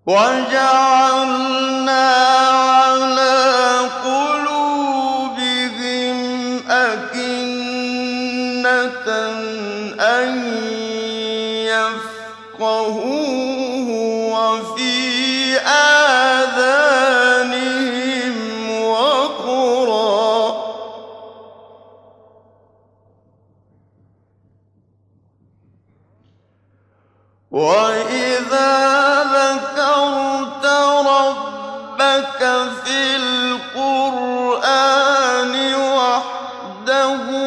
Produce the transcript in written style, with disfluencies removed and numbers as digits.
وَجَعَلْنَا عَلَىٰ قُلُوبِهِمْ أَكِنَّةً أَن يَفْقَهُوهُ وَفِي آذَانِهِمْ وَقْرًا ۚ وَإِذَا ذَكَرْتَ رَبَّكَ فِي الْقُرْآنِ وَحْدَهُ